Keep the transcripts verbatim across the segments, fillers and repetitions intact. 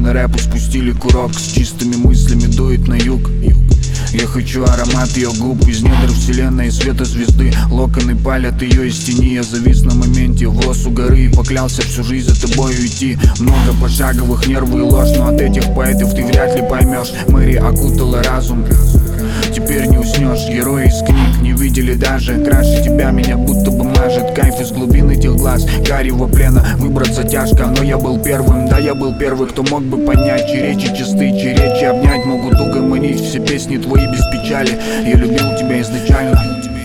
на рэпу спустили курок. С чистыми мыслями дует на юг. Я хочу аромат ее губ из недр вселенной, света звезды. Локоны палят ее из тени. Я завис на моменте, волос у горы, и поклялся всю жизнь за тобою идти. Много пошаговых, нервы и ложь, но от этих поэтов ты вряд ли поймешь. Мэри окутала разум, теперь не уснешь. Герои из книг не видели даже. Краше тебя меня будто бы мажет кайф из глубин этих глаз. Гарьего плена выбраться тяжко, но я был первым. Да, я был первый, кто мог бы понять, чьи речи чисты, чьи речи обнять могут угомонить все песни твои без печали. Я любил тебя изначально.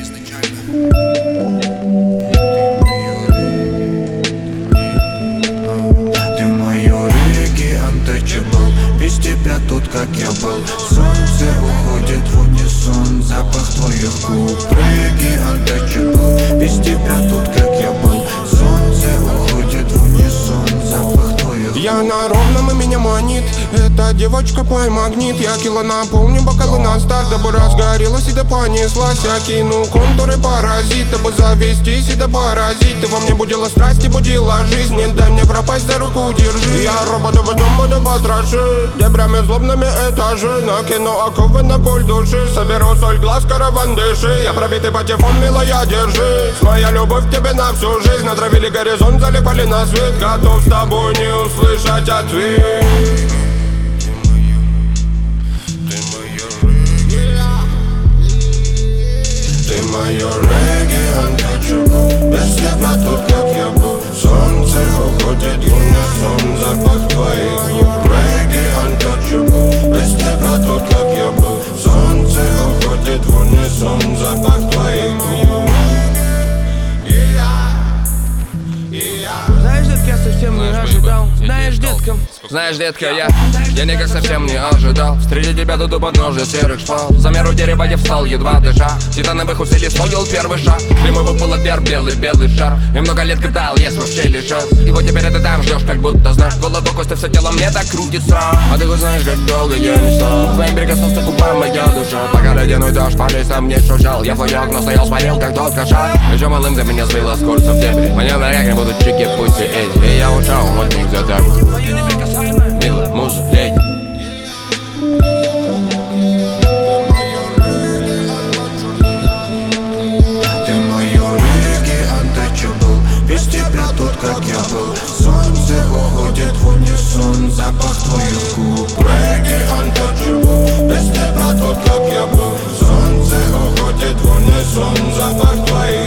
Ты мое регги untouchable. Без тебя тут как я был. Солнце уходит в унисон, запах твоих губ. Регги untouchable. Без тебя тут как я был. Солнце уходит в унисон, запах твоих губ. Я на ровном, и меня манит эта девочка пой магнит. Я кило наполню бокалы на старт, дабы разгорелась и да понеслась. Я кину контуры паразит, дабы завестись и да поразить. Ты во мне будила страсть и будила жизнь. Не дай мне пропасть, за руку держи. Я робота в дом буду потрошить дебрями злобными этажи. Накину оковы на боль души, соберу соль глаз, караван дыши. Я пробитый патефон, милая, держи. Моя любовь к тебе на всю жизнь. Натравили горизонт, залипали на свет. Готов с тобой не услышать ответ. Ты мое регги untouchable. Без тебя тут как я был. Солнце уходит в унисон, запах твоих губ. Регги untouchable. Без тебя тут как я был. Солнце уходит в унисон, запах твоих губ. Знаешь, детка, я совсем не ожидал. Знаешь, детка, Знаешь, детка, я, я никак совсем не ожидал встретить тебя тут у подножия серых шпал. За меру дерева я встал, едва дыша. Титановых усилий стоил первый шаг. Прямой был пер, белый, белый шар. И много лет катал, я вообще лишал. И вот теперь ты там ждешь, как будто знаешь. Голову кости, все тело мне так крутится. А ты хоть знаешь, как долго я не стал. Твоим прикоснулся к губам моя душа. Пока ледяной дождь по лесам не шуршал. Я в твоё окно стоял, смотрел, как тот кошак. Еще малым за меня сбила с курса в дебри. Мне в ногах не будут чики, пусть и эти. И я ушел от них за так. Милая муза, леди. Ты мое регги untouchable. Без тебя тут как я был. Солнце уходит в унисон, запах твоих губ. Регги untouchable. Без тебя тут как я был. Солнце уходит в унисон, запах твоих губ.